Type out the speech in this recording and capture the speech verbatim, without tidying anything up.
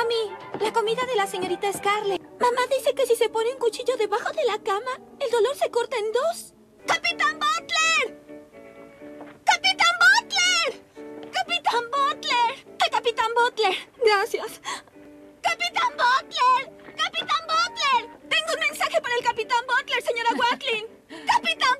Mimi, la comida de la señorita Scarlett. Mamá dice que si se pone un cuchillo debajo de la cama, el dolor se corta en dos. ¡Capitán Butler! ¡Capitán Butler! ¡Capitán Butler! ¡El Capitán Butler! Gracias. ¡Capitán Butler! ¡Capitán Butler! Tengo un mensaje para el Capitán Butler, señora Watling. ¡Capitán